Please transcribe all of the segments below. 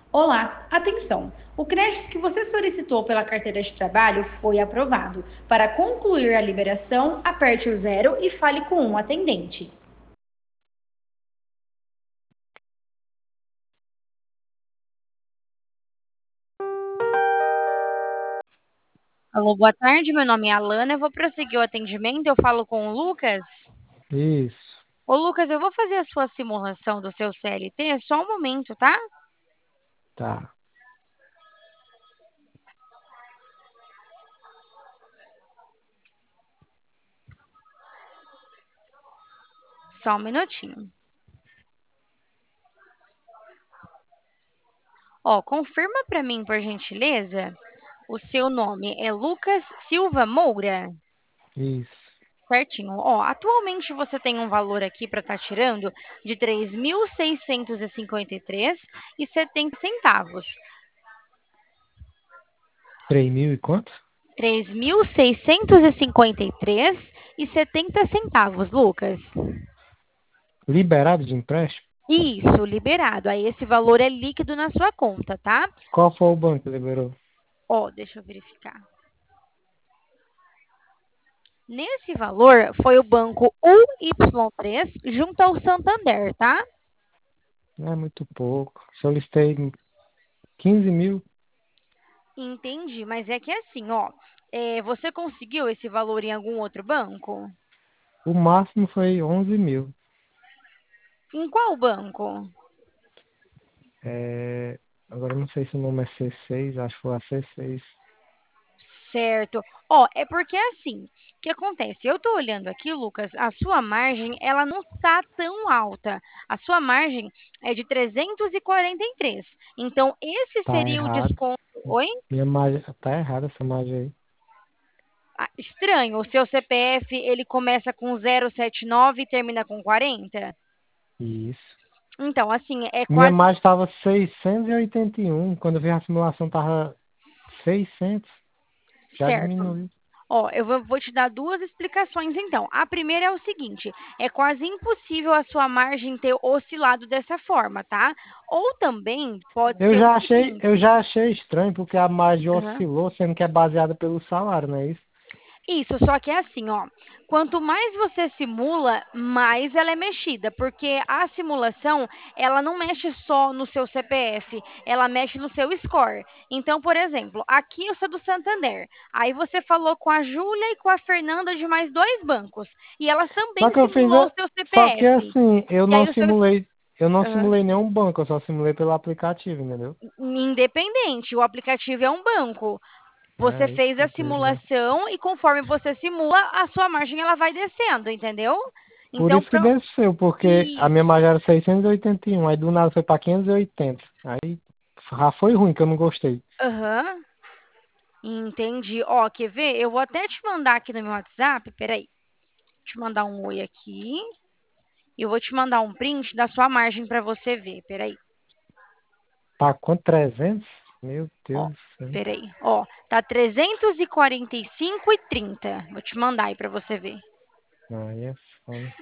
Olá, atenção! O crédito que você solicitou pela carteira de trabalho foi aprovado. Para concluir a liberação, aperte o zero e fale com um atendente. Alô, boa tarde. Meu nome é Alana. Eu vou prosseguir o atendimento. Eu falo com o Lucas. Isso, Ô, Lucas, eu vou fazer a sua simulação do seu CLT. É só um momento, tá? tá. Só um minutinho. Ó, confirma para mim, por gentileza. O seu nome é Lucas Silva Moura? Isso. Certinho. Ó, atualmente você tem um valor aqui para estar tirando de 3.653,70 centavos. 3.000 e quanto? 3.653,70 centavos, Lucas. Liberado de empréstimo? Isso, liberado. Aí esse valor é líquido na sua conta, tá? Qual foi o banco que liberou? Ó, deixa eu verificar. Nesse valor foi o banco UY3 junto ao Santander, tá? Não é muito pouco. Solicitei 15.000. Entendi, mas é que assim, ó, você conseguiu esse valor em algum outro banco? O máximo foi 11.000. Em qual banco? Agora eu não sei se o nome é C6, acho que foi a C6. Certo. Ó, é porque assim, o que acontece? Eu tô olhando aqui, Lucas, a sua margem, ela não tá tão alta. A sua margem é de 343. Então, esse Tá seria o errado. desconto. Oi? Minha margem, tá errada essa margem aí. Ah, estranho. O seu CPF, ele começa com 079 e termina com 40? Isso. Então, assim, é Minha quase margem estava 681. Quando eu vi a simulação tava 600. Já certo. diminuiu. Ó, eu vou te dar duas explicações então. A primeira é o seguinte: é quase impossível a sua margem ter oscilado dessa forma, tá? Ou também pode Eu ser o já achei, eu seguinte. já achei estranho, porque a margem Aham. oscilou, sendo que é baseada pelo salário, não é isso? Isso, só que é assim, ó. Quanto mais você simula, mais ela é mexida, porque a simulação, ela não mexe só no seu CPF, ela mexe no seu score. Então, por exemplo, aqui eu sou do Santander. Aí você falou com a Júlia e com a Fernanda de mais dois bancos, e elas Só também que eu fiz, simulou o seu só que CPF. assim, E aí o seu eu não Aham. simulei nenhum banco, eu só simulei pelo aplicativo, entendeu? Independente, o aplicativo é um banco. Você É isso fez que a eu quis dizer. simulação e conforme você simula, a sua margem ela vai descendo, entendeu? Por Então, isso que pra... desceu, porque a minha Isso. margem era 681, aí do nada foi pra 580. Aí já foi ruim, que eu não gostei. Aham. Entendi. Ó, quer ver? Eu vou até te mandar aqui no meu WhatsApp. Peraí. Vou te mandar um oi aqui. E eu vou te mandar um print da sua margem para você ver. Peraí. Tá quanto? 300? Meu Ó, Deus do céu. peraí. Ó, tá 345,30. Vou te mandar aí para você ver. Aí é foda.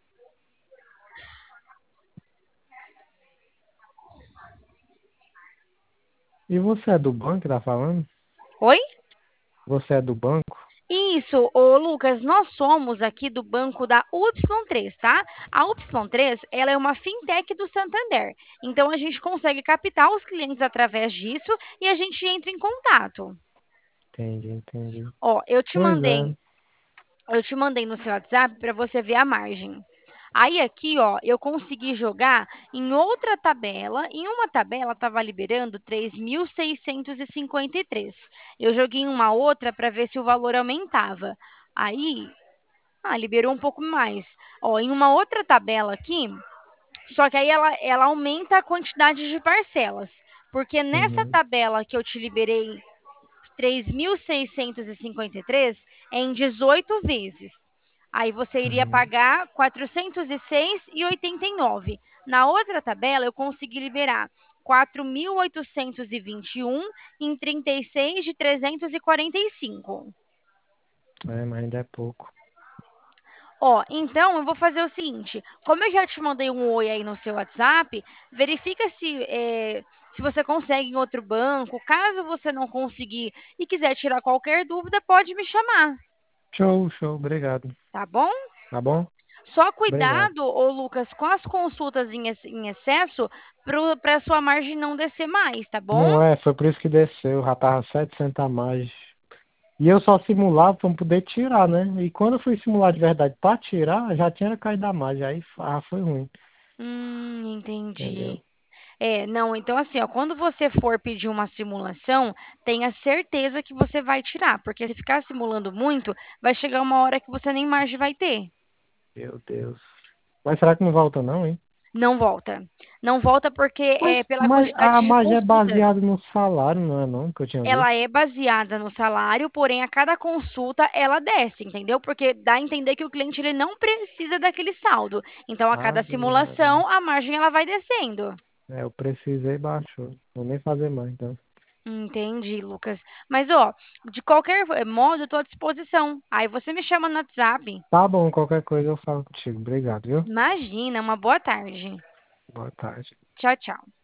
E você é do banco que tá falando? Oi? Você é do banco? Isso, ô Lucas, nós somos aqui do banco da Y3, tá? A Y3, ela é uma fintech do Santander. Então a gente consegue captar os clientes através disso e a gente entra em contato. Entendi, entendi. Ó, Pois é. eu te mandei no seu WhatsApp para você ver a margem. Aí aqui, ó, eu consegui jogar em outra tabela. Em uma tabela estava liberando 3.653. Eu joguei em uma outra para ver se o valor aumentava. Aí liberou um pouco mais. Ó, em uma outra tabela aqui, só que aí ela aumenta a quantidade de parcelas. Porque nessa Uhum, tabela que eu te liberei 3.653 é em 18 vezes. Aí você iria uhum. pagar 406,89. Na outra tabela, eu consegui liberar 4.821 em 36 de 345. É, mas ainda é pouco. Ó, então eu vou fazer o seguinte: como eu já te mandei um oi aí no seu WhatsApp, verifica se se você consegue em outro banco. Caso você não conseguir e quiser tirar qualquer dúvida, pode me chamar, Show, show, obrigado. tá bom? Tá bom? Só Obrigado. cuidado, ô Lucas, com as consultas em excesso para sua margem não descer mais, tá bom? Não é, foi por isso que desceu, já tava 700 a mais. E eu só simulava para poder tirar, né? E quando eu fui simular de verdade para tirar, já tinha caído a margem, aí foi ruim, Entendi. entendeu? É, não, então assim, ó, quando você for pedir uma simulação, tenha certeza que você vai tirar, porque se ficar simulando muito, vai chegar uma hora que você nem margem vai ter. Meu Deus. Mas será que não volta não, hein? Não volta. Não volta porque é pela Mas quantidade a de margem é consultas. baseada no salário, não é não? Que eu tinha Ela visto. é baseada no salário, porém a cada consulta ela desce, entendeu? Porque dá a entender que o cliente ele não precisa daquele saldo. Então a cada Ave Maria. simulação a margem ela vai descendo. É, eu precisei baixou. Vou nem fazer mais, então. Entendi, Lucas. Mas ó, de qualquer modo, eu tô à disposição. Aí você me chama no WhatsApp. Tá bom, qualquer coisa eu falo contigo. Obrigado, viu? Imagina, uma boa tarde. Boa tarde. Tchau, tchau.